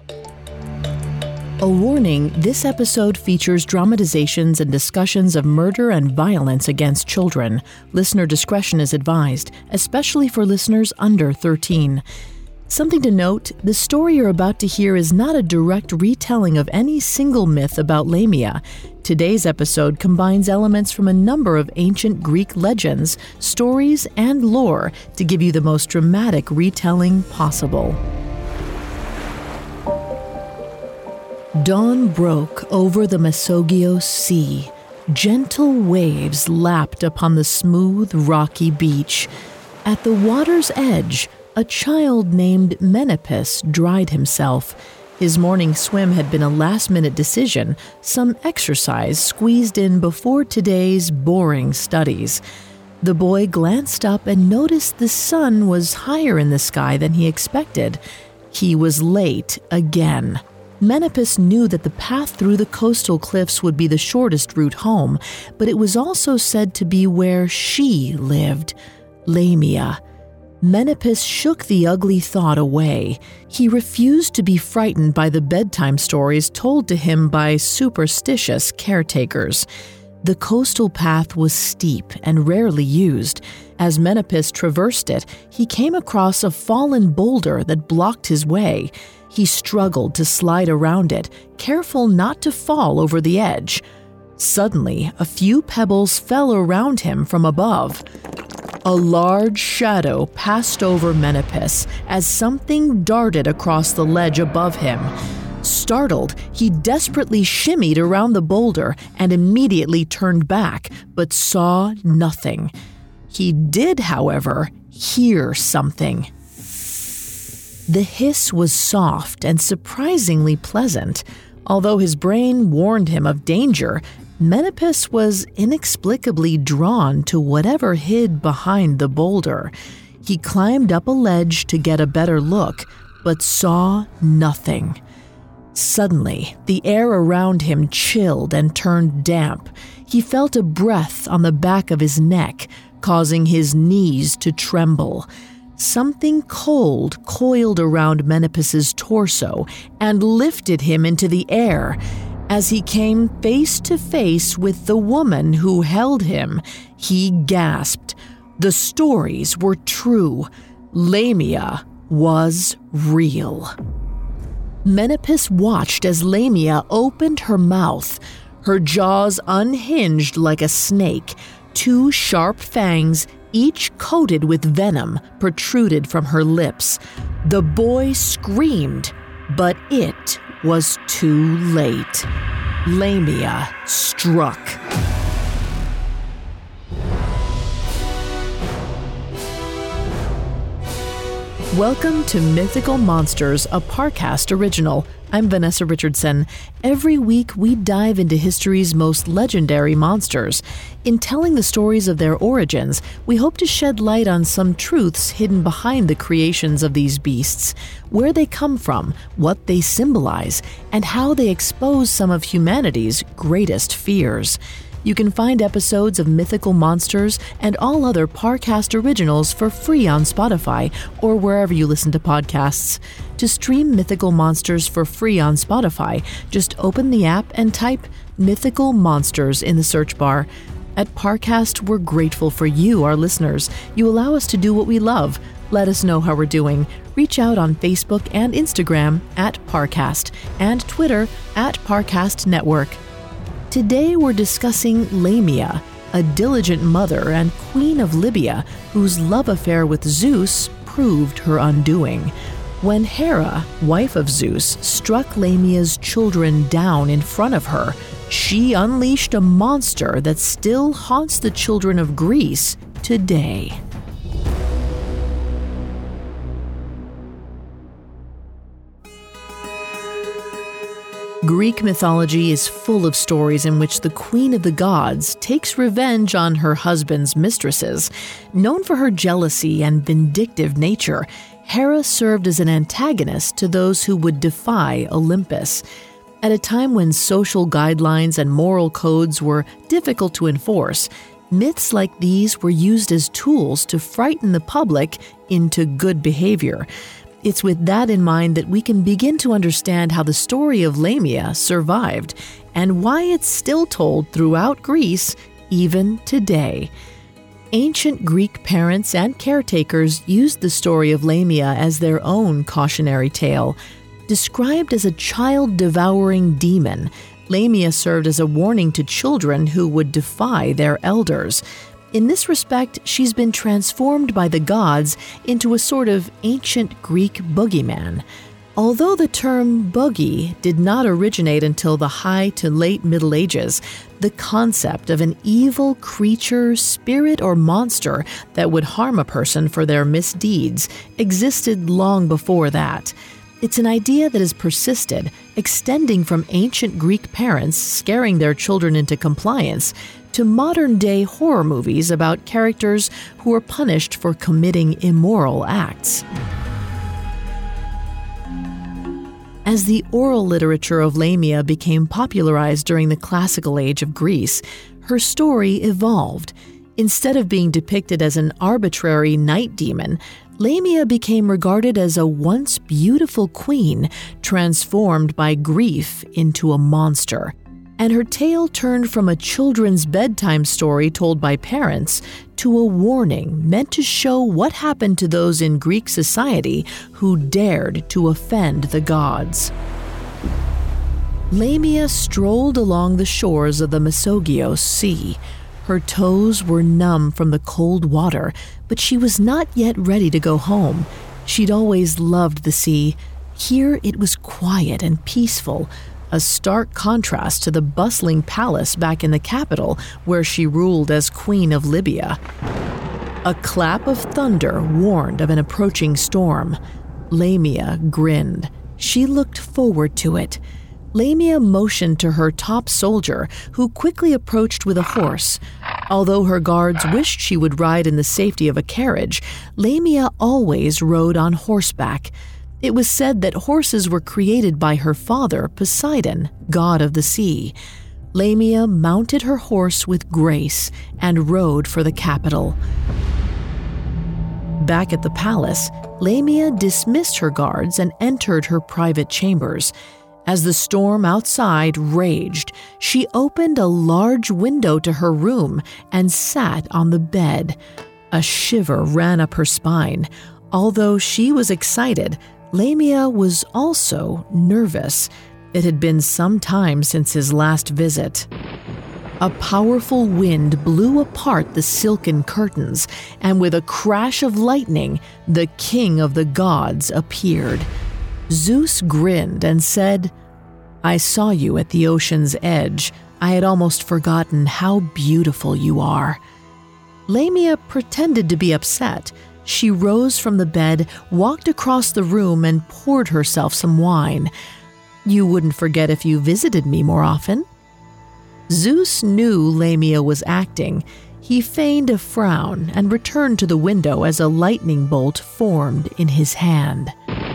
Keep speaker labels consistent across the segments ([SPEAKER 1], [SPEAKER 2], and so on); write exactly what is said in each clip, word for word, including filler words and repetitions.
[SPEAKER 1] A warning, this episode features dramatizations and discussions of murder and violence against children. Listener discretion is advised, especially for listeners under thirteen. Something to note, the story you're about to hear is not a direct retelling of any single myth about Lamia. Today's episode combines elements from a number of ancient Greek legends, stories, and lore to give you the most dramatic retelling possible. Dawn broke over the Mesogeios Sea. Gentle waves lapped upon the smooth, rocky beach. At the water's edge, a child named Menipus dried himself. His morning swim had been a last-minute decision, some exercise squeezed in before today's boring studies. The boy glanced up and noticed the sun was higher in the sky than he expected. He was late again. Menipus knew that the path through the coastal cliffs would be the shortest route home, but it was also said to be where she lived, Lamia. Menipus shook the ugly thought away. He refused to be frightened by the bedtime stories told to him by superstitious caretakers. The coastal path was steep and rarely used. As Menipus traversed it, he came across a fallen boulder that blocked his way. He struggled to slide around it, careful not to fall over the edge. Suddenly, a few pebbles fell around him from above. A large shadow passed over Menipus as something darted across the ledge above him. Startled, he desperately shimmied around the boulder and immediately turned back, but saw nothing. He did, however, hear something. The hiss was soft and surprisingly pleasant. Although his brain warned him of danger, Menipus was inexplicably drawn to whatever hid behind the boulder. He climbed up a ledge to get a better look, but saw nothing. Suddenly, the air around him chilled and turned damp. He felt a breath on the back of his neck, causing his knees to tremble. Something cold coiled around Menipus's torso and lifted him into the air. As he came face to face with the woman who held him, he gasped. The stories were true. Lamia was real. Menipus watched as Lamia opened her mouth. Her jaws unhinged like a snake. Two sharp fangs, each coated with venom, protruded from her lips. The boy screamed, but it was too late. Lamia struck. Welcome to Mythical Monsters, a Parcast original. I'm Vanessa Richardson. Every week, we dive into history's most legendary monsters. In telling the stories of their origins, we hope to shed light on some truths hidden behind the creations of these beasts, where they come from, what they symbolize, and how they expose some of humanity's greatest fears. You can find episodes of Mythical Monsters and all other Parcast originals for free on Spotify or wherever you listen to podcasts. To stream Mythical Monsters for free on Spotify, just open the app and type Mythical Monsters in the search bar. At Parcast, we're grateful for you, our listeners. You allow us to do what we love. Let us know how we're doing. Reach out on Facebook and Instagram at Parcast and Twitter at Parcast Network. Today we're discussing Lamia, a diligent mother and queen of Libya whose love affair with Zeus proved her undoing. When Hera, wife of Zeus, struck Lamia's children down in front of her, she unleashed a monster that still haunts the children of Greece today. Greek mythology is full of stories in which the queen of the gods takes revenge on her husband's mistresses. Known for her jealousy and vindictive nature, Hera served as an antagonist to those who would defy Olympus. At a time when social guidelines and moral codes were difficult to enforce, myths like these were used as tools to frighten the public into good behavior. It's with that in mind that we can begin to understand how the story of Lamia survived and why it's still told throughout Greece even today. Ancient Greek parents and caretakers used the story of Lamia as their own cautionary tale. Described as a child-devouring demon, Lamia served as a warning to children who would defy their elders. In this respect, she's been transformed by the gods into a sort of ancient Greek boogeyman. Although the term boogie did not originate until the high to late Middle Ages, the concept of an evil creature, spirit, or monster that would harm a person for their misdeeds existed long before that. It's an idea that has persisted, extending from ancient Greek parents scaring their children into compliance to modern-day horror movies about characters who are punished for committing immoral acts. As the oral literature of Lamia became popularized during the classical age of Greece, her story evolved. Instead of being depicted as an arbitrary night demon, Lamia became regarded as a once beautiful queen transformed by grief into a monster. And her tale turned from a children's bedtime story told by parents to a warning meant to show what happened to those in Greek society who dared to offend the gods. Lamia strolled along the shores of the Mesogios Sea. Her toes were numb from the cold water, but she was not yet ready to go home. She'd always loved the sea. Here it was quiet and peaceful, a stark contrast to the bustling palace back in the capital where she ruled as Queen of Libya. A clap of thunder warned of an approaching storm. Lamia grinned. She looked forward to it. Lamia motioned to her top soldier, who quickly approached with a horse. Although her guards wished she would ride in the safety of a carriage, Lamia always rode on horseback. It was said that horses were created by her father, Poseidon, god of the sea. Lamia mounted her horse with grace and rode for the capital. Back at the palace, Lamia dismissed her guards and entered her private chambers. As the storm outside raged, she opened a large window to her room and sat on the bed. A shiver ran up her spine. Although she was excited, Lamia was also nervous. It had been some time since his last visit. A powerful wind blew apart the silken curtains, and with a crash of lightning, the king of the gods appeared. Zeus grinned and said, "I saw you at the ocean's edge. I had almost forgotten how beautiful you are." Lamia pretended to be upset. She rose from the bed, walked across the room, and poured herself some wine. "You wouldn't forget if you visited me more often?" Zeus knew Lamia was acting. He feigned a frown and returned to the window as a lightning bolt formed in his hand.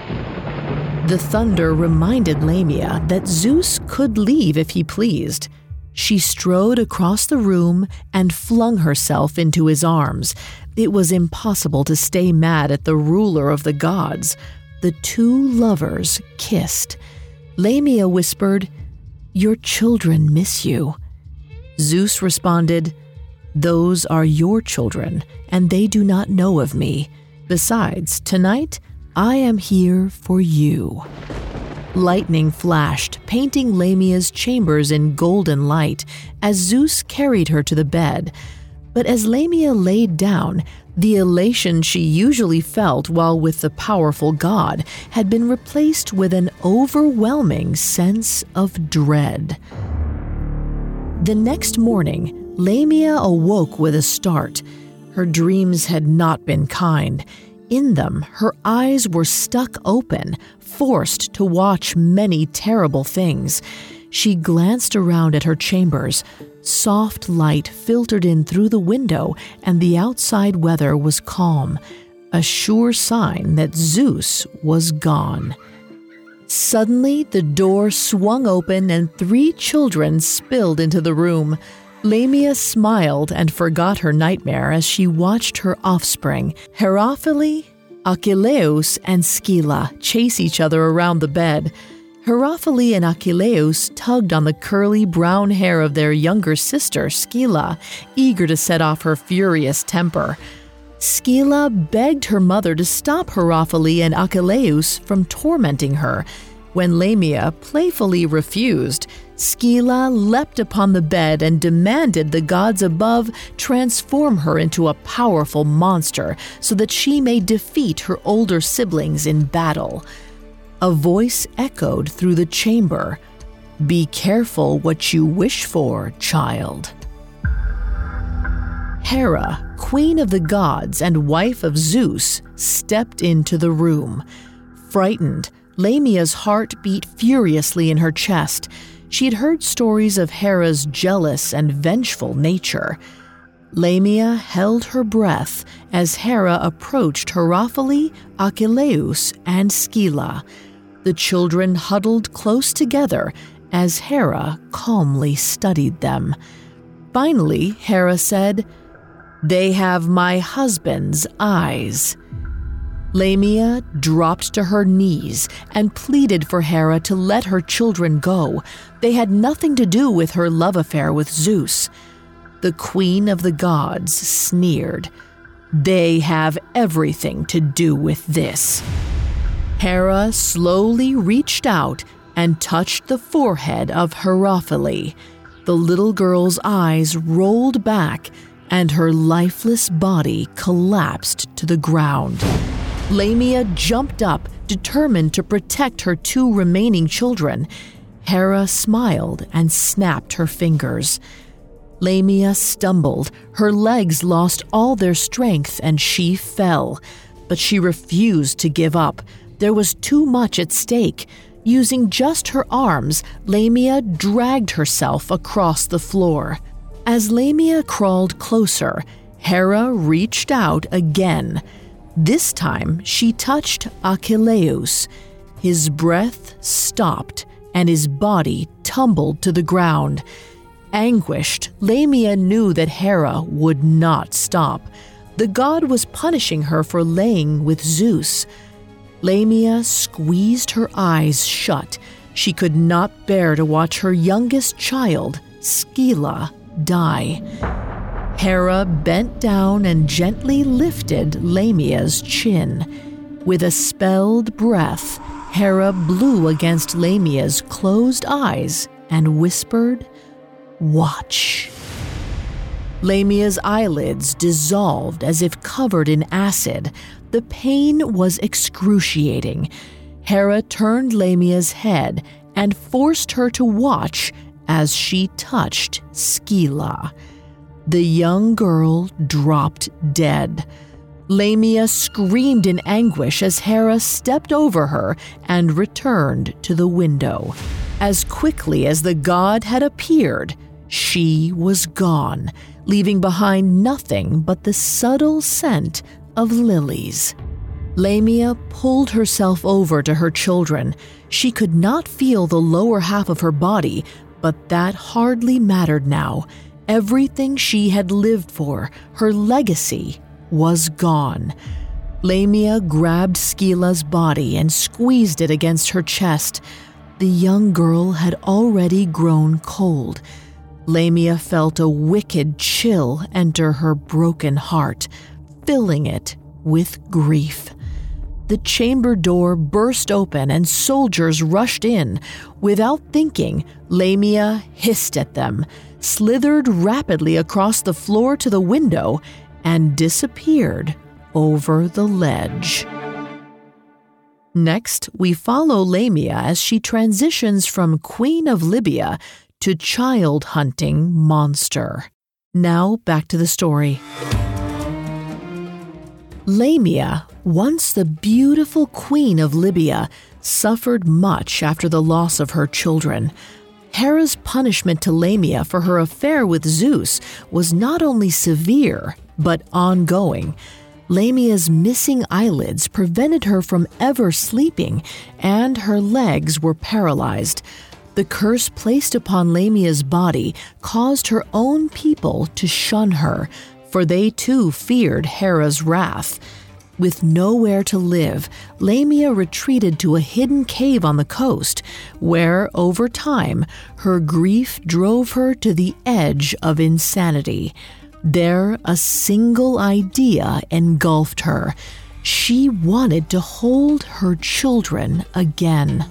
[SPEAKER 1] The thunder reminded Lamia that Zeus could leave if he pleased. She strode across the room and flung herself into his arms. It was impossible to stay mad at the ruler of the gods. The two lovers kissed. Lamia whispered, "Your children miss you." Zeus responded, "Those are your children, and they do not know of me. Besides, tonight, I am here for you." Lightning flashed, painting Lamia's chambers in golden light as Zeus carried her to the bed. But as Lamia laid down, the elation she usually felt while with the powerful god had been replaced with an overwhelming sense of dread. The next morning, Lamia awoke with a start. Her dreams had not been kind. In them, her eyes were stuck open, forced to watch many terrible things. She glanced around at her chambers. Soft light filtered in through the window, and the outside weather was calm, a sure sign that Zeus was gone. Suddenly, the door swung open and three children spilled into the room. Lamia smiled and forgot her nightmare as she watched her offspring, Herophile, Achilleus and Scylla chase each other around the bed. Heraphile and Achilleus tugged on the curly brown hair of their younger sister, Scylla, eager to set off her furious temper. Scylla begged her mother to stop Heraphile and Achilleus from tormenting her. When Lamia playfully refused, Scylla leapt upon the bed and demanded the gods above transform her into a powerful monster so that she may defeat her older siblings in battle. A voice echoed through the chamber, "Be careful what you wish for, child." Hera, queen of the gods and wife of Zeus, stepped into the room. Frightened, Lamia's heart beat furiously in her chest. She had heard stories of Hera's jealous and vengeful nature. Lamia held her breath as Hera approached Heraphile, Achilleus, and Scylla. The children huddled close together as Hera calmly studied them. Finally, Hera said, "They have my husband's eyes." Lamia dropped to her knees and pleaded for Hera to let her children go. They had nothing to do with her love affair with Zeus. The queen of the gods sneered, "They have everything to do with this." Hera slowly reached out and touched the forehead of Heraphile. The little girl's eyes rolled back and her lifeless body collapsed to the ground. Lamia jumped up, determined to protect her two remaining children. Hera smiled and snapped her fingers. Lamia stumbled, her legs lost all their strength, and she fell. But she refused to give up. There was too much at stake. Using just her arms, Lamia dragged herself across the floor. As Lamia crawled closer, Hera reached out again. This time, she touched Achilleus. His breath stopped, and his body tumbled to the ground. Anguished, Lamia knew that Hera would not stop. The god was punishing her for laying with Zeus. Lamia squeezed her eyes shut. She could not bear to watch her youngest child, Scylla, die. Hera bent down and gently lifted Lamia's chin. With a spelled breath, Hera blew against Lamia's closed eyes and whispered, "Watch." Lamia's eyelids dissolved as if covered in acid. The pain was excruciating. Hera turned Lamia's head and forced her to watch as she touched Scylla. The young girl dropped dead. Lamia screamed in anguish as Hera stepped over her and returned to the window. As quickly as the god had appeared, she was gone, leaving behind nothing but the subtle scent of lilies. Lamia pulled herself over to her children. She could not feel the lower half of her body, but that hardly mattered now. Everything she had lived for, her legacy, was gone. Lamia grabbed Scylla's body and squeezed it against her chest. The young girl had already grown cold. Lamia felt a wicked chill enter her broken heart, filling it with grief. The chamber door burst open and soldiers rushed in. Without thinking, Lamia hissed at them, slithered rapidly across the floor to the window, and disappeared over the ledge. Next, we follow Lamia as she transitions from Queen of Libya to child-hunting monster. Now back to the story. Lamia, once the beautiful queen of Libya, suffered much after the loss of her children. Hera's punishment to Lamia for her affair with Zeus was not only severe, but ongoing. Lamia's missing eyelids prevented her from ever sleeping, and her legs were paralyzed. The curse placed upon Lamia's body caused her own people to shun her, for they too feared Hera's wrath. With nowhere to live, Lamia retreated to a hidden cave on the coast, where, over time, her grief drove her to the edge of insanity. There, a single idea engulfed her. She wanted to hold her children again.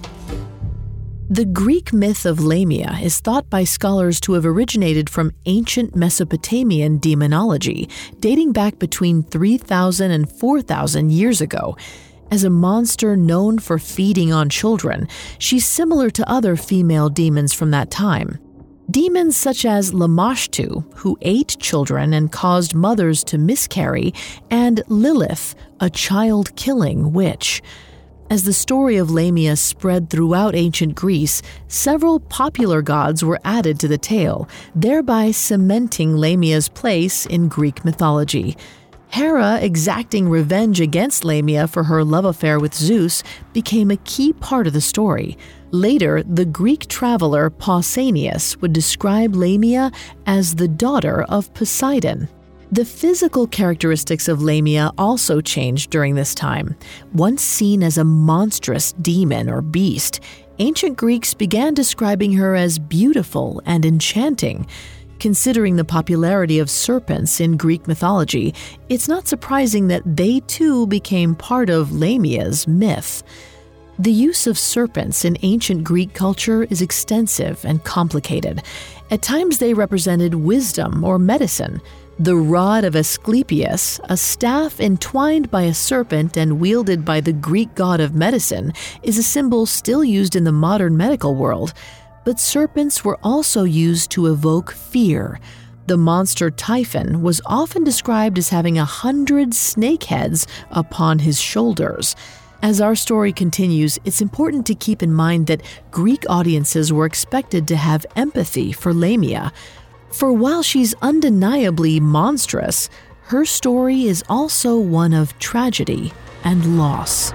[SPEAKER 1] The Greek myth of Lamia is thought by scholars to have originated from ancient Mesopotamian demonology, dating back between three thousand and four thousand years ago. As a monster known for feeding on children, she's similar to other female demons from that time. Demons such as Lamashtu, who ate children and caused mothers to miscarry, and Lilith, a child-killing witch. As the story of Lamia spread throughout ancient Greece, several popular gods were added to the tale, thereby cementing Lamia's place in Greek mythology. Hera exacting revenge against Lamia for her love affair with Zeus became a key part of the story. Later, the Greek traveler Pausanias would describe Lamia as the daughter of Poseidon. The physical characteristics of Lamia also changed during this time. Once seen as a monstrous demon or beast, ancient Greeks began describing her as beautiful and enchanting. Considering the popularity of serpents in Greek mythology, it's not surprising that they too became part of Lamia's myth. The use of serpents in ancient Greek culture is extensive and complicated. At times they represented wisdom or medicine. The rod of Asclepius, a staff entwined by a serpent and wielded by the Greek god of medicine, is a symbol still used in the modern medical world. But serpents were also used to evoke fear. The monster Typhon was often described as having a hundred snake heads upon his shoulders. As our story continues, it's important to keep in mind that Greek audiences were expected to have empathy for Lamia. For while she's undeniably monstrous, her story is also one of tragedy and loss.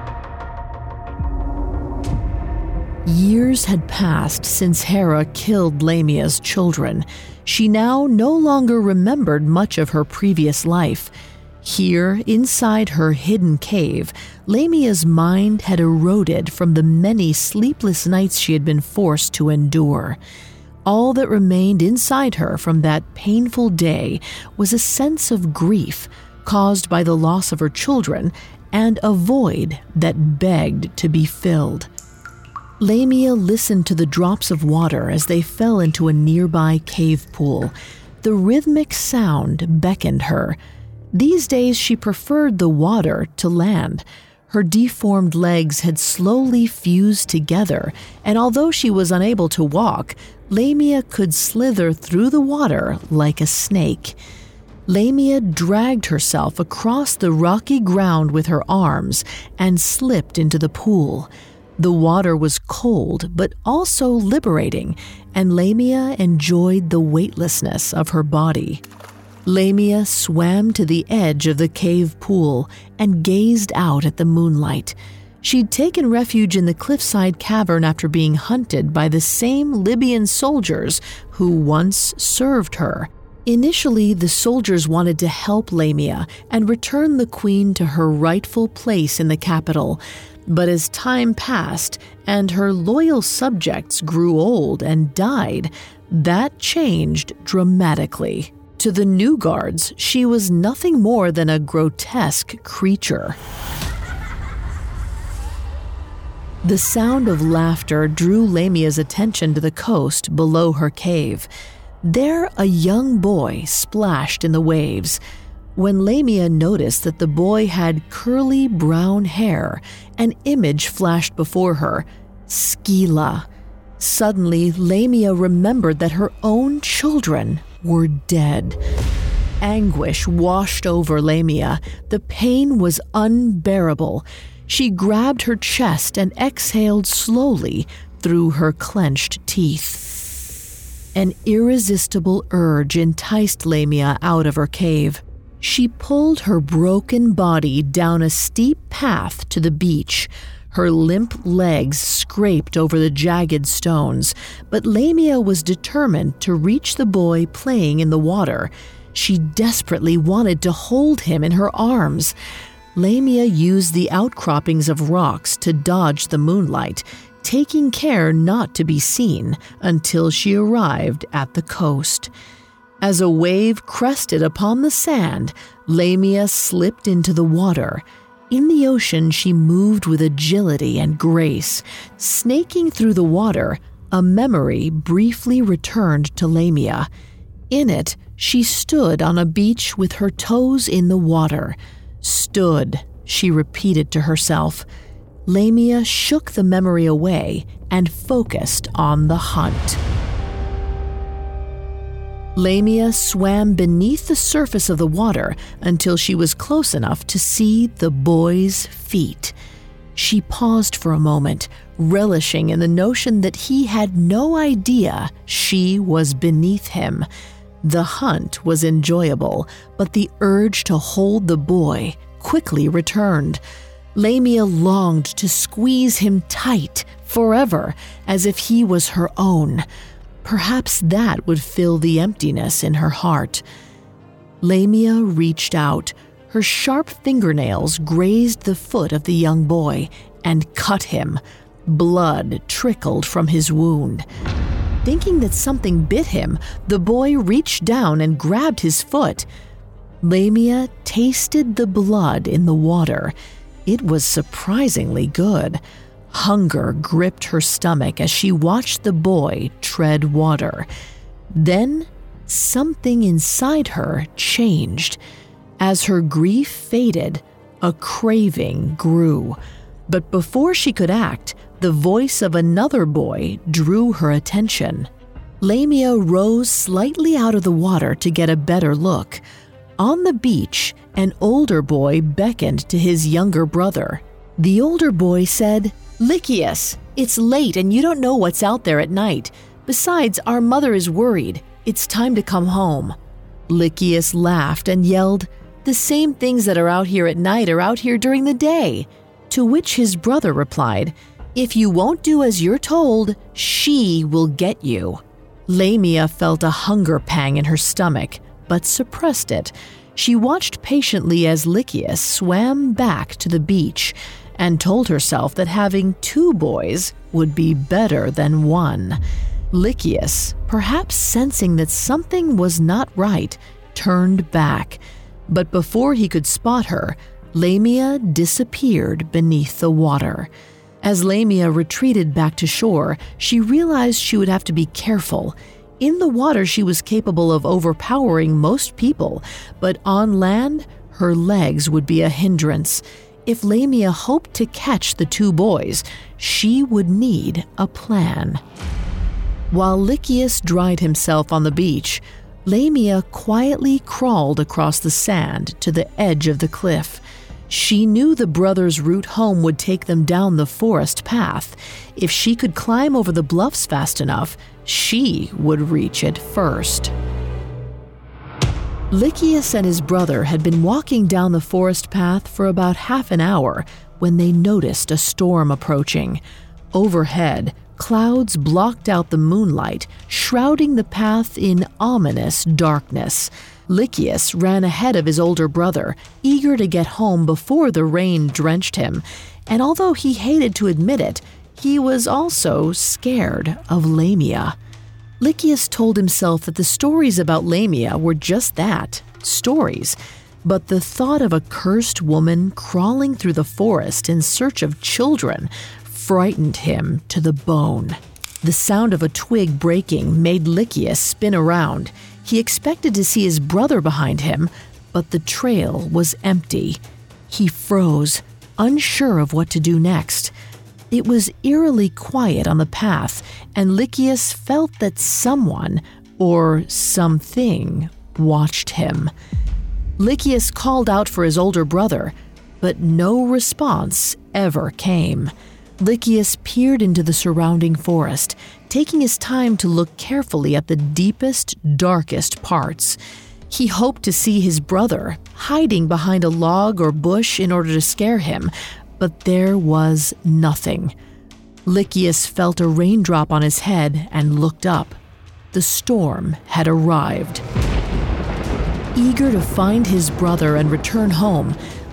[SPEAKER 1] Years had passed since Hera killed Lamia's children. She now no longer remembered much of her previous life. Here, inside her hidden cave, Lamia's mind had eroded from the many sleepless nights she had been forced to endure. All that remained inside her from that painful day was a sense of grief caused by the loss of her children and a void that begged to be filled. Lamia listened to the drops of water as they fell into a nearby cave pool. The rhythmic sound beckoned her. These days she preferred the water to land. Her deformed legs had slowly fused together, and although she was unable to walk, Lamia could slither through the water like a snake. Lamia dragged herself across the rocky ground with her arms and slipped into the pool. The water was cold but also liberating, and Lamia enjoyed the weightlessness of her body. Lamia swam to the edge of the cave pool and gazed out at the moonlight. She'd taken refuge in the cliffside cavern after being hunted by the same Libyan soldiers who once served her. Initially, the soldiers wanted to help Lamia and return the queen to her rightful place in the capital. But as time passed and her loyal subjects grew old and died, that changed dramatically. To the new guards, she was nothing more than a grotesque creature. The sound of laughter drew Lamia's attention to the coast below her cave. There, a young boy splashed in the waves. When Lamia noticed that the boy had curly brown hair, an image flashed before her: Scylla. Suddenly, Lamia remembered that her own children were dead. Anguish washed over Lamia. The pain was unbearable. She grabbed her chest and exhaled slowly through her clenched teeth. An irresistible urge enticed Lamia out of her cave. She pulled her broken body down a steep path to the beach. Her limp legs scraped over the jagged stones, but Lamia was determined to reach the boy playing in the water. She desperately wanted to hold him in her arms. Lamia used the outcroppings of rocks to dodge the moonlight, taking care not to be seen until she arrived at the coast. As a wave crested upon the sand, Lamia slipped into the water. In the ocean, she moved with agility and grace. Snaking through the water, a memory briefly returned to Lamia. In it, she stood on a beach with her toes in the water. Stood, she repeated to herself. Lamia shook the memory away and focused on the hunt. Lamia swam beneath the surface of the water until she was close enough to see the boy's feet. She paused for a moment, relishing in the notion that he had no idea she was beneath him. The hunt was enjoyable, but the urge to hold the boy quickly returned. Lamia longed to squeeze him tight forever, as if he was her own. Perhaps that would fill the emptiness in her heart. Lamia reached out. Her sharp fingernails grazed the foot of the young boy and cut him. Blood trickled from his wound. Thinking that something bit him, the boy reached down and grabbed his foot. Lamia tasted the blood in the water. It was surprisingly good. Hunger gripped her stomach as she watched the boy tread water. Then, something inside her changed. As her grief faded, a craving grew. But before she could act, the voice of another boy drew her attention. Lamia rose slightly out of the water to get a better look. On the beach, an older boy beckoned to his younger brother. The older boy said, "Lycius, it's late and you don't know what's out there at night. Besides, our mother is worried. It's time to come home." Lycius laughed and yelled, "The same things that are out here at night are out here during the day." To which his brother replied, "If you won't do as you're told, she will get you." Lamia felt a hunger pang in her stomach, but suppressed it. She watched patiently as Lycius swam back to the beach and told herself that having two boys would be better than one. Lycius, perhaps sensing that something was not right, turned back. But before he could spot her, Lamia disappeared beneath the water. As Lamia retreated back to shore, she realized she would have to be careful. In the water, she was capable of overpowering most people, but on land, her legs would be a hindrance. If Lamia hoped to catch the two boys, she would need a plan. While Lycius dried himself on the beach, Lamia quietly crawled across the sand to the edge of the cliff. She knew the brothers' route home would take them down the forest path. If she could climb over the bluffs fast enough, she would reach it first. Lycius and his brother had been walking down the forest path for about half an hour when they noticed a storm approaching. Overhead, clouds blocked out the moonlight, shrouding the path in ominous darkness. Lycius ran ahead of his older brother, eager to get home before the rain drenched him, and although he hated to admit it, he was also scared of Lamia. Lycius told himself that the stories about Lamia were just that, stories. But the thought of a cursed woman crawling through the forest in search of children frightened him to the bone. The sound of a twig breaking made Lycius spin around. He expected to see his brother behind him, but the trail was empty. He froze, unsure of what to do next. It was eerily quiet on the path, and Lycius felt that someone, or something, watched him. Lycius called out for his older brother, but no response ever came. Lycius peered into the surrounding forest, taking his time to look carefully at the deepest, darkest parts. He hoped to see his brother, hiding behind a log or bush in order to scare him, but there was nothing. Lycius felt a raindrop on his head and looked up. The storm had arrived. Eager to find his brother and return home,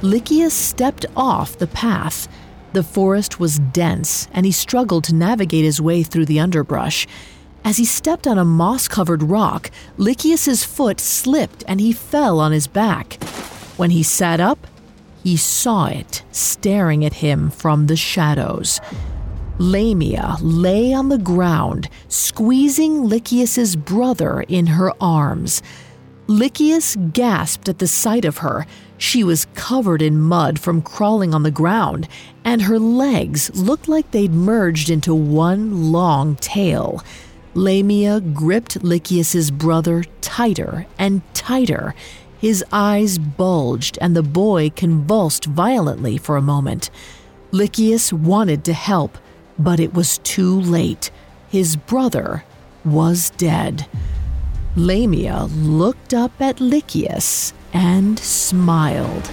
[SPEAKER 1] Lycius stepped off the path. The forest was dense, and he struggled to navigate his way through the underbrush. As he stepped on a moss-covered rock, Lycius's foot slipped and he fell on his back. When he sat up, he saw it staring at him from the shadows. Lamia lay on the ground, squeezing Lycius's brother in her arms. Lycius gasped at the sight of her. She was covered in mud from crawling on the ground, and her legs looked like they'd merged into one long tail. Lamia gripped Lycius's brother tighter and tighter. His eyes bulged, and the boy convulsed violently for a moment. Lycius wanted to help, but it was too late. His brother was dead. Lamia looked up at Lycius and smiled.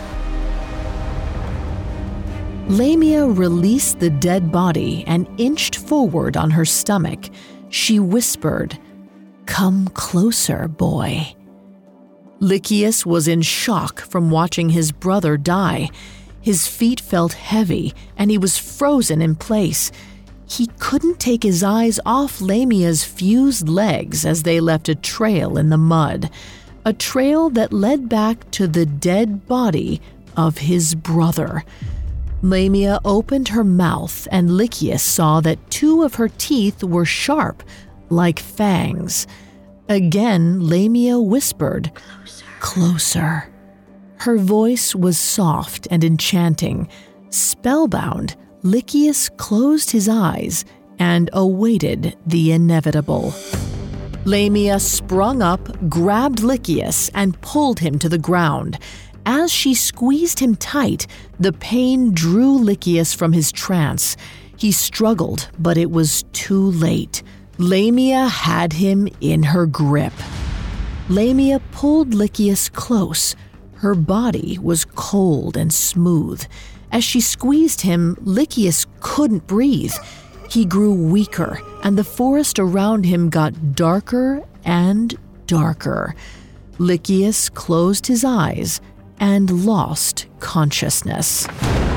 [SPEAKER 1] Lamia released the dead body and inched forward on her stomach. She whispered, "Come closer, boy." Lycius was in shock from watching his brother die. His feet felt heavy, and he was frozen in place. He couldn't take his eyes off Lamia's fused legs as they left a trail in the mud, a trail that led back to the dead body of his brother. Lamia opened her mouth, and Lycius saw that two of her teeth were sharp, like fangs. Again, Lamia whispered, "Closer." Closer. Her voice was soft and enchanting. Spellbound, Lycius closed his eyes and awaited the inevitable. Lamia sprung up, grabbed Lycius, and pulled him to the ground. As she squeezed him tight, the pain drew Lycius from his trance. He struggled, but it was too late. Lamia had him in her grip. Lamia pulled Lycius close. Her body was cold and smooth. As she squeezed him, Lycius couldn't breathe. He grew weaker, and the forest around him got darker and darker. Lycius closed his eyes and lost consciousness.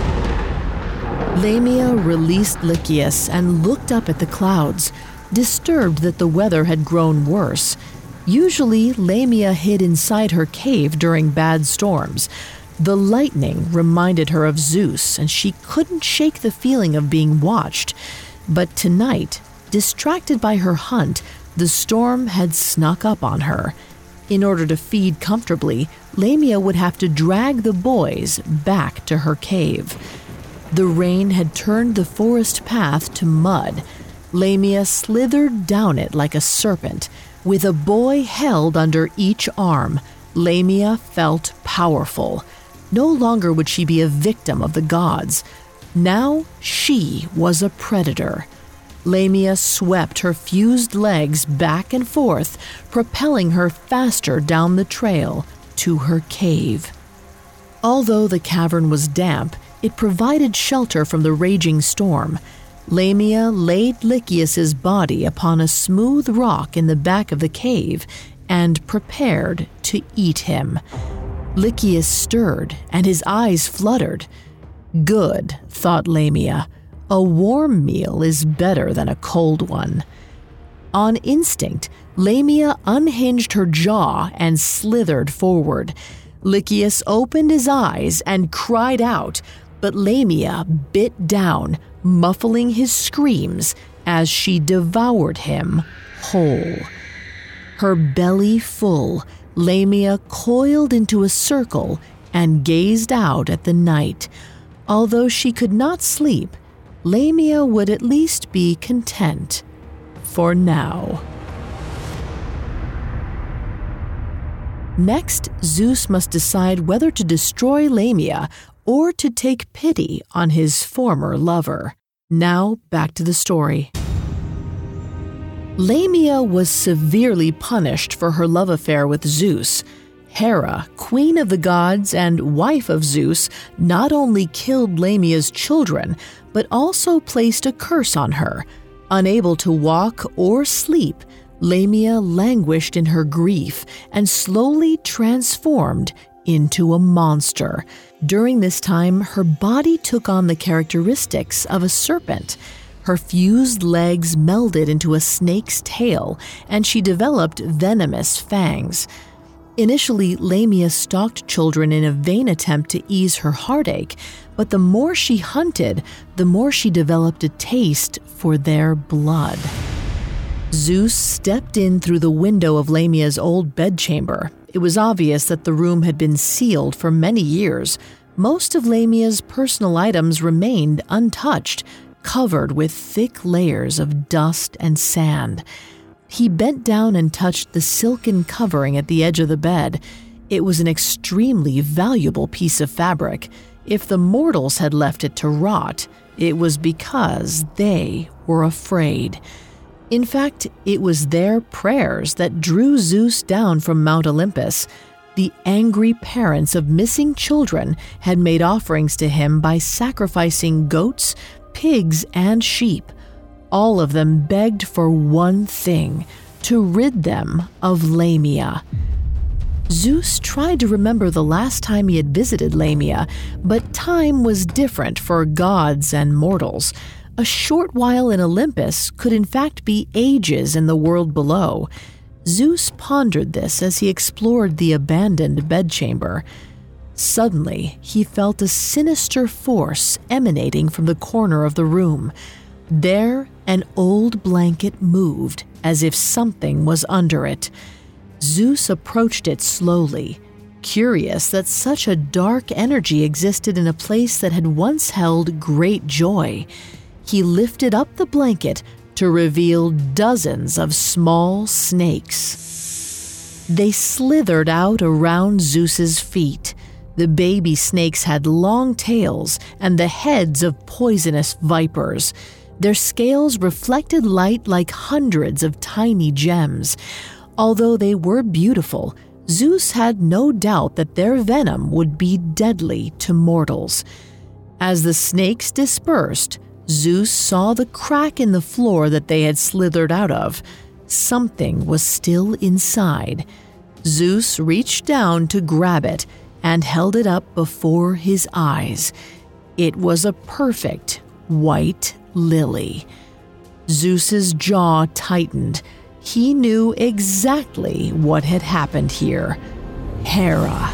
[SPEAKER 1] Lamia released Lycius and looked up at the clouds, disturbed that the weather had grown worse. Usually, Lamia hid inside her cave during bad storms. The lightning reminded her of Zeus, and she couldn't shake the feeling of being watched. But tonight, distracted by her hunt, the storm had snuck up on her. In order to feed comfortably, Lamia would have to drag the boys back to her cave. The rain had turned the forest path to mud. Lamia slithered down it like a serpent. With a boy held under each arm, Lamia felt powerful. No longer would she be a victim of the gods. Now she was a predator. Lamia swept her fused legs back and forth, propelling her faster down the trail to her cave. Although the cavern was damp, it provided shelter from the raging storm. Lamia laid Lycius's body upon a smooth rock in the back of the cave and prepared to eat him. Lycius stirred, and his eyes fluttered. Good, thought Lamia. A warm meal is better than a cold one. On instinct, Lamia unhinged her jaw and slithered forward. Lycius opened his eyes and cried out, but Lamia bit down, muffling his screams as she devoured him whole. Her belly full, Lamia coiled into a circle and gazed out at the night. Although she could not sleep, Lamia would at least be content for now. Next, Zeus must decide whether to destroy Lamia or to take pity on his former lover. Now, back to the story. Lamia was severely punished for her love affair with Zeus. Hera, queen of the gods and wife of Zeus, not only killed Lamia's children, but also placed a curse on her. Unable to walk or sleep, Lamia languished in her grief and slowly transformed into a monster. During this time, her body took on the characteristics of a serpent. Her fused legs melded into a snake's tail, and she developed venomous fangs. Initially, Lamia stalked children in a vain attempt to ease her heartache, but the more she hunted, the more she developed a taste for their blood. Zeus stepped in through the window of Lamia's old bedchamber. It was obvious that the room had been sealed for many years. Most of Lamia's personal items remained untouched, covered with thick layers of dust and sand. He bent down and touched the silken covering at the edge of the bed. It was an extremely valuable piece of fabric. If the mortals had left it to rot, it was because they were afraid. In fact, it was their prayers that drew Zeus down from Mount Olympus. The angry parents of missing children had made offerings to him by sacrificing goats, pigs, and sheep. All of them begged for one thing: to rid them of Lamia. Zeus tried to remember the last time he had visited Lamia, but time was different for gods and mortals. A short while in Olympus could in fact be ages in the world below. Zeus pondered this as he explored the abandoned bedchamber. Suddenly, he felt a sinister force emanating from the corner of the room. There, an old blanket moved, as if something was under it. Zeus approached it slowly, curious that such a dark energy existed in a place that had once held great joy. He lifted up the blanket to reveal dozens of small snakes. They slithered out around Zeus's feet. The baby snakes had long tails and the heads of poisonous vipers. Their scales reflected light like hundreds of tiny gems. Although they were beautiful, Zeus had no doubt that their venom would be deadly to mortals. As the snakes dispersed, Zeus saw the crack in the floor that they had slithered out of. Something was still inside. Zeus reached down to grab it and held it up before his eyes. It was a perfect white lily. Zeus's jaw tightened. He knew exactly what had happened here. Hera.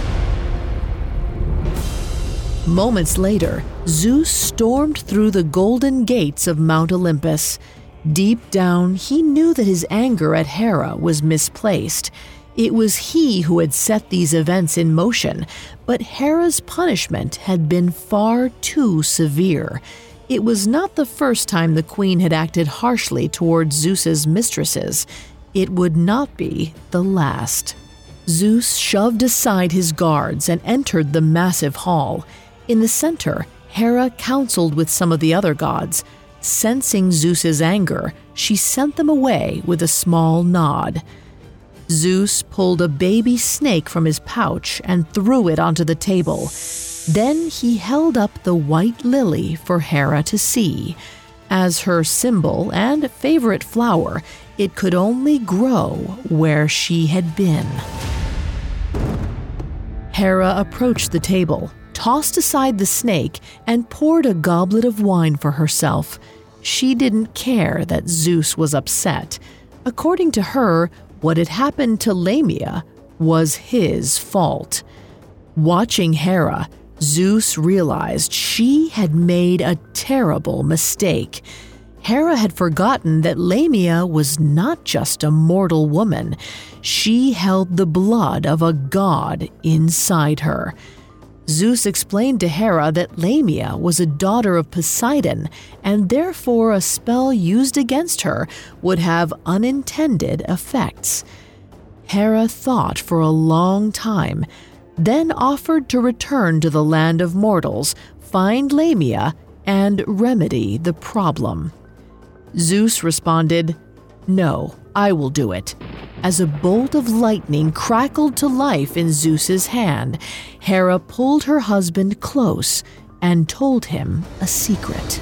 [SPEAKER 1] Moments later, Zeus stormed through the golden gates of Mount Olympus. Deep down, he knew that his anger at Hera was misplaced. It was he who had set these events in motion, but Hera's punishment had been far too severe. It was not the first time the queen had acted harshly towards Zeus's mistresses. It would not be the last. Zeus shoved aside his guards and entered the massive hall. In the center, Hera counseled with some of the other gods. Sensing Zeus's anger, she sent them away with a small nod. Zeus pulled a baby snake from his pouch and threw it onto the table. Then he held up the white lily for Hera to see. As her symbol and favorite flower, it could only grow where she had been. Hera approached the table, tossed aside the snake, and poured a goblet of wine for herself. She didn't care that Zeus was upset. According to her, what had happened to Lamia was his fault. Watching Hera, Zeus realized she had made a terrible mistake. Hera had forgotten that Lamia was not just a mortal woman. She held the blood of a god inside her. Zeus explained to Hera that Lamia was a daughter of Poseidon, and therefore a spell used against her would have unintended effects. Hera thought for a long time, then offered to return to the land of mortals, find Lamia, and remedy the problem. Zeus responded, "No, I will do it." As a bolt of lightning crackled to life in Zeus's hand, Hera pulled her husband close and told him a secret.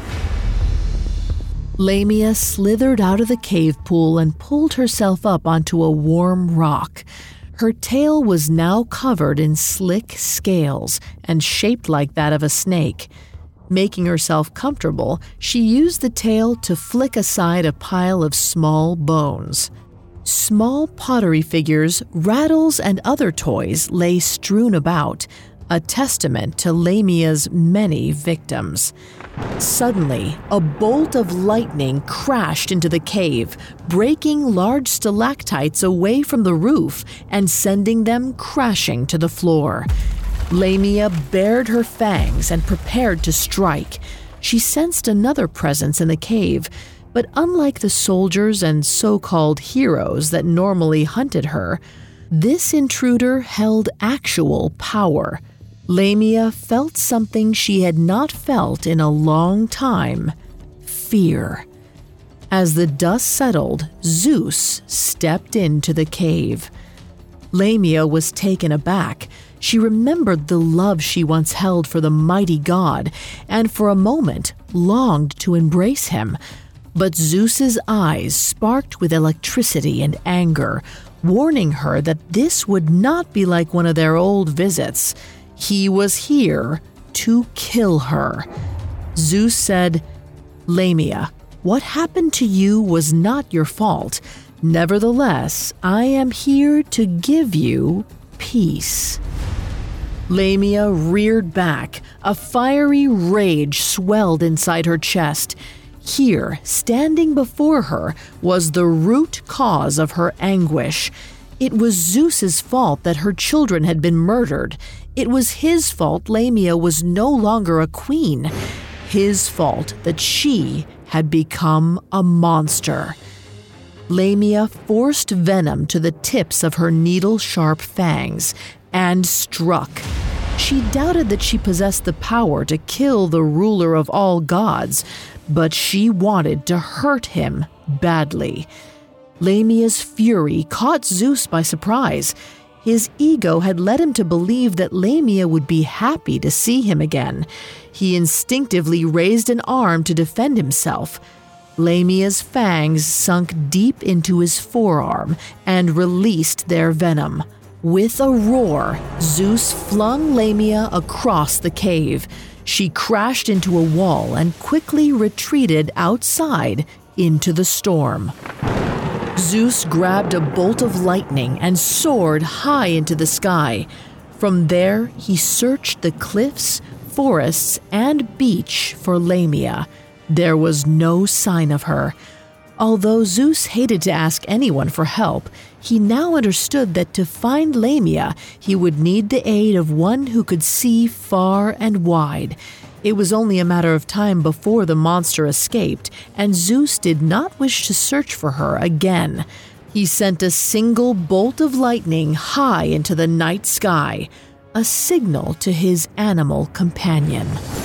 [SPEAKER 1] Lamia slithered out of the cave pool and pulled herself up onto a warm rock. Her tail was now covered in slick scales and shaped like that of a snake. Making herself comfortable, she used the tail to flick aside a pile of small bones. Small pottery figures, rattles, and other toys lay strewn about, a testament to Lamia's many victims. Suddenly, a bolt of lightning crashed into the cave, breaking large stalactites away from the roof and sending them crashing to the floor. Lamia bared her fangs and prepared to strike. She sensed another presence in the cave, but unlike the soldiers and so-called heroes that normally hunted her, this intruder held actual power. Lamia felt something she had not felt in a long time: fear. As the dust settled, Zeus stepped into the cave. Lamia was taken aback. She remembered the love she once held for the mighty god, and for a moment longed to embrace him. But Zeus's eyes sparked with electricity and anger, warning her that this would not be like one of their old visits. He was here to kill her. Zeus said, "Lamia, what happened to you was not your fault. Nevertheless, I am here to give you peace." Lamia reared back. A fiery rage swelled inside her chest. Here, standing before her, was the root cause of her anguish. It was Zeus's fault that her children had been murdered. It was his fault Lamia was no longer a queen. His fault that she had become a monster. Lamia forced venom to the tips of her needle-sharp fangs and struck. She doubted that she possessed the power to kill the ruler of all gods, but she wanted to hurt him badly. Lamia's fury caught Zeus by surprise. His ego had led him to believe that Lamia would be happy to see him again. He instinctively raised an arm to defend himself. Lamia's fangs sunk deep into his forearm and released their venom. With a roar, Zeus flung Lamia across the cave. She crashed into a wall and quickly retreated outside into the storm. Zeus grabbed a bolt of lightning and soared high into the sky. From there, he searched the cliffs, forests, and beach for Lamia. There was no sign of her. Although Zeus hated to ask anyone for help, he now understood that to find Lamia, he would need the aid of one who could see far and wide. It was only a matter of time before the monster escaped, and Zeus did not wish to search for her again. He sent a single bolt of lightning high into the night sky, a signal to his animal companion.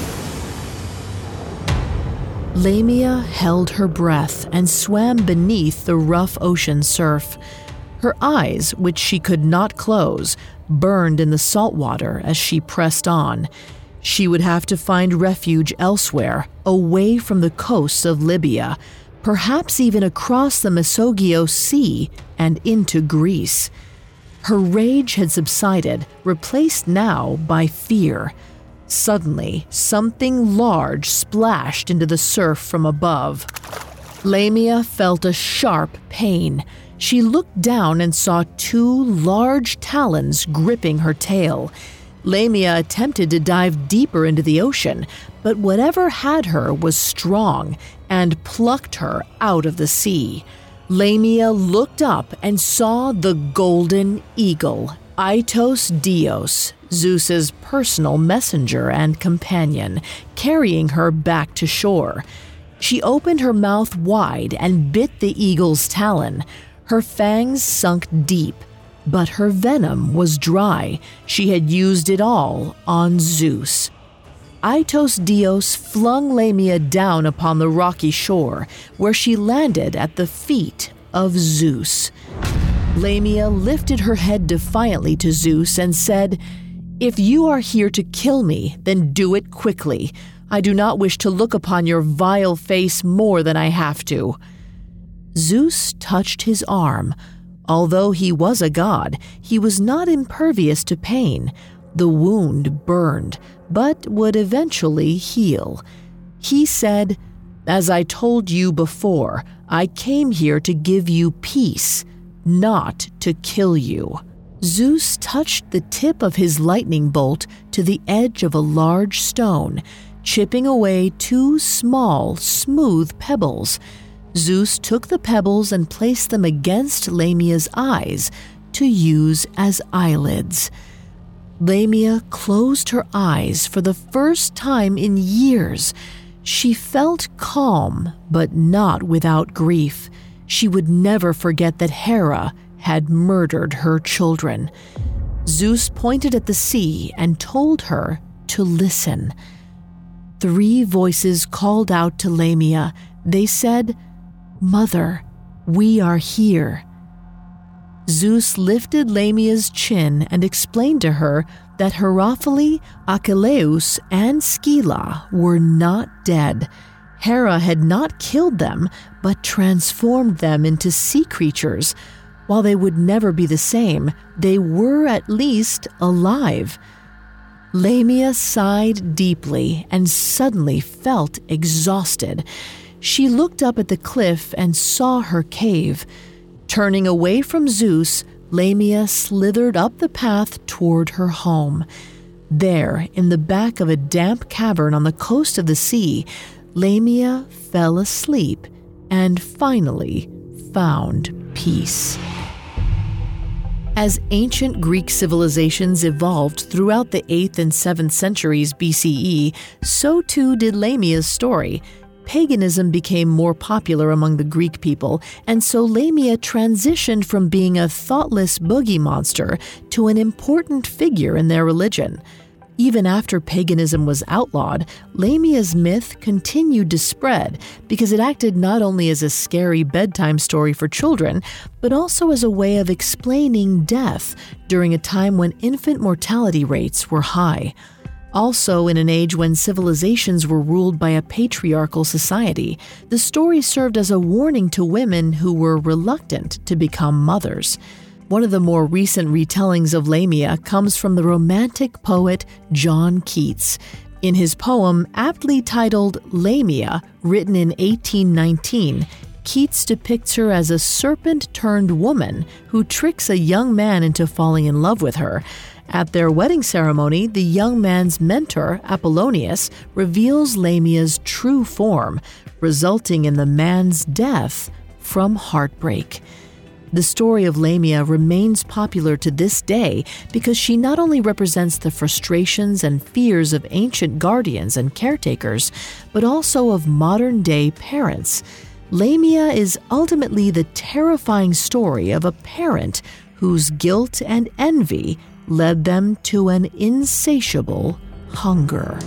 [SPEAKER 1] Lamia held her breath and swam beneath the rough ocean surf. Her eyes, which she could not close, burned in the salt water as she pressed on. She would have to find refuge elsewhere, away from the coasts of Libya, perhaps even across the Messageios Sea and into Greece. Her rage had subsided, replaced now by fear. Suddenly, something large splashed into the surf from above. Lamia felt a sharp pain. She looked down and saw two large talons gripping her tail. Lamia attempted to dive deeper into the ocean, but whatever had her was strong and plucked her out of the sea. Lamia looked up and saw the golden eagle, Aitos Dios, Zeus's personal messenger and companion, carrying her back to shore. She opened her mouth wide and bit the eagle's talon. Her fangs sunk deep, but her venom was dry. She had used it all on Zeus. Aitos Dios flung Lamia down upon the rocky shore, where she landed at the feet of Zeus. Lamia lifted her head defiantly to Zeus and said, "If you are here to kill me, then do it quickly. I do not wish to look upon your vile face more than I have to." Zeus touched his arm. Although he was a god, he was not impervious to pain. The wound burned, but would eventually heal. He said, "As I told you before, I came here to give you peace, not to kill you." Zeus touched the tip of his lightning bolt to the edge of a large stone, chipping away two small, smooth pebbles. Zeus took the pebbles and placed them against Lamia's eyes to use as eyelids. Lamia closed her eyes for the first time in years. She felt calm, but not without grief. She would never forget that Hera had murdered her children. Zeus pointed at the sea and told her to listen. Three voices called out to Lamia. They said, "Mother, we are here." Zeus lifted Lamia's chin and explained to her that Heraphili, Achilleus, and Scylla were not dead. Hera had not killed them, but transformed them into sea creatures. While they would never be the same, they were at least alive. Lamia sighed deeply and suddenly felt exhausted. She looked up at the cliff and saw her cave. Turning away from Zeus, Lamia slithered up the path toward her home. There, in the back of a damp cavern on the coast of the sea, Lamia fell asleep and finally found peace. As ancient Greek civilizations evolved throughout the eighth and seventh centuries B C E, so too did Lamia's story. Paganism became more popular among the Greek people, and so Lamia transitioned from being a thoughtless boogie monster to an important figure in their religion. Even after paganism was outlawed, Lamia's myth continued to spread because it acted not only as a scary bedtime story for children, but also as a way of explaining death during a time when infant mortality rates were high. Also, in an age when civilizations were ruled by a patriarchal society, the story served as a warning to women who were reluctant to become mothers. One of the more recent retellings of Lamia comes from the Romantic poet John Keats. In his poem, aptly titled Lamia, written in eighteen nineteen, Keats depicts her as a serpent-turned woman who tricks a young man into falling in love with her. At their wedding ceremony, the young man's mentor, Apollonius, reveals Lamia's true form, resulting in the man's death from heartbreak. The story of Lamia remains popular to this day because she not only represents the frustrations and fears of ancient guardians and caretakers, but also of modern-day parents. Lamia is ultimately the terrifying story of a parent whose guilt and envy led them to an insatiable hunger.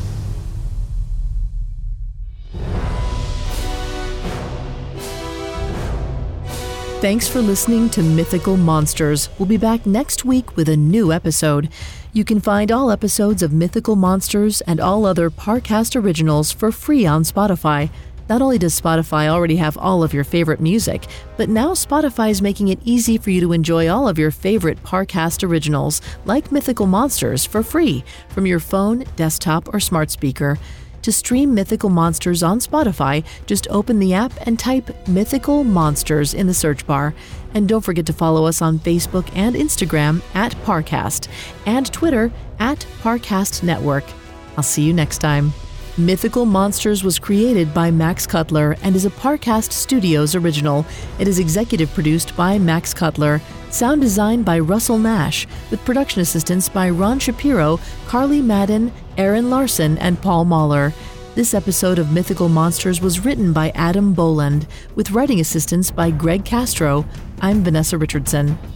[SPEAKER 1] Thanks for listening to Mythical Monsters. We'll be back next week with a new episode. You can find all episodes of Mythical Monsters and all other Parcast originals for free on Spotify. Not only does Spotify already have all of your favorite music, but now Spotify is making it easy for you to enjoy all of your favorite Parcast originals, like Mythical Monsters, for free from your phone, desktop, or smart speaker. To stream Mythical Monsters on Spotify, just open the app and type Mythical Monsters in the search bar. And don't forget to follow us on Facebook and Instagram at Parcast, and Twitter at Parcast Network. I'll see you next time. Mythical Monsters was created by Max Cutler and is a Parcast Studios original. It is executive produced by Max Cutler. Sound design by Russell Nash, with production assistance by Ron Shapiro, Carly Madden, Aaron Larson, and Paul Mahler. This episode of Mythical Monsters was written by Adam Boland, with writing assistance by Greg Castro. I'm Vanessa Richardson.